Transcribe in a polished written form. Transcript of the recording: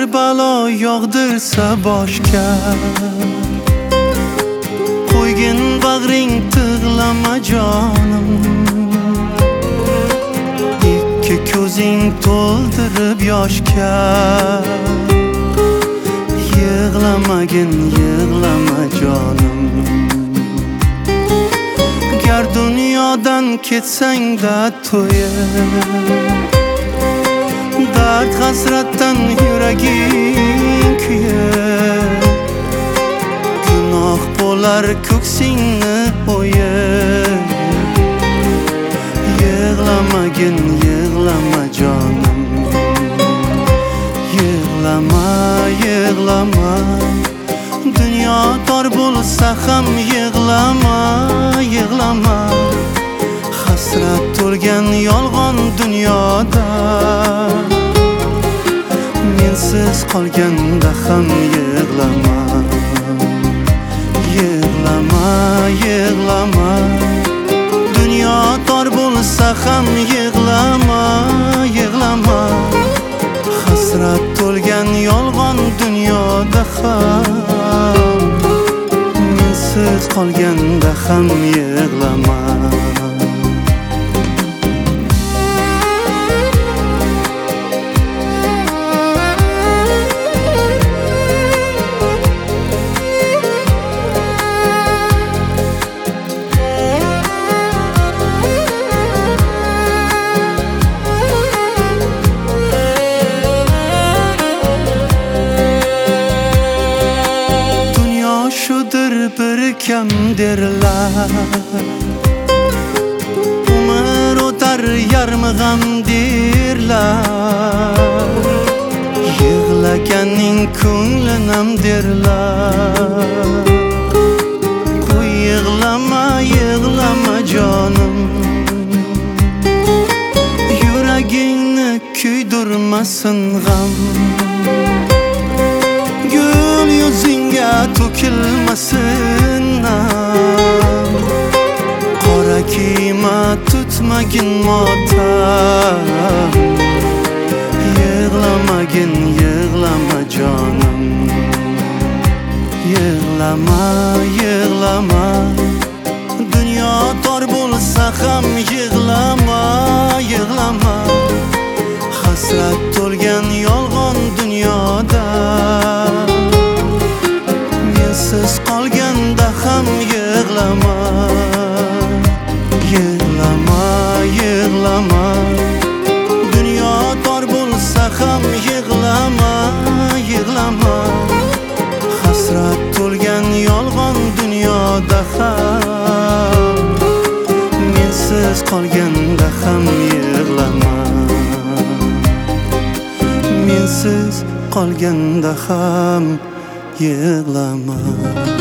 balo yog'dirsa boshga, qo'ygin bag'ring tig'lama jonim. Ikki ko'zing to'ldirib yoshga, yig'lamagin yig'lama jonim. Gar dunyodan ketsang-da to'yib, dard hasratdan yuraging kuyib, gunoh bo'lar ko'ksingni o'yib. Yig'lamagin yig'lama jonim, yig'lama yig'lama. Dunyo tor bo'lsa ham yig'lama yig'lama. Hasrat to'lgan yolg'on dunyoda, mensiz qolganda ham yig'lama. Yig'lama yig'lama. Dunyo tor bo'lsa ham yig'lama yig'lama. Hasrat to'lgan yolg'on dunyoda ham, mensiz qolganda ham yig'lama. Bir kam derlar, umr o'tar yarmig'am derlar. Yig'laganing ko'nglinam derlar. Qo'y yig'lama yig'lama jonim, yuragingni kuydirmasin g'am. Gul yuzingga to'kilmasin nam, qora kiyma tutmagin motam. Yig'lamagin yig'lama jonim, yig'lama yig'lama. Dunyo tor bo'lsa ham yig'lama yig'lama. Hasrat to'lgan yolg'on dunyoda, mensiz qolganda ham yig'lama. Yig'lama yig'lama. Dunyo tor bo'lsa ham yig'lama yig'lama. Hasrat to'lgan yolg'on dunyoda ham, mensiz qolganda ham yig'lama. Mensiz qolganda ham yig'lama.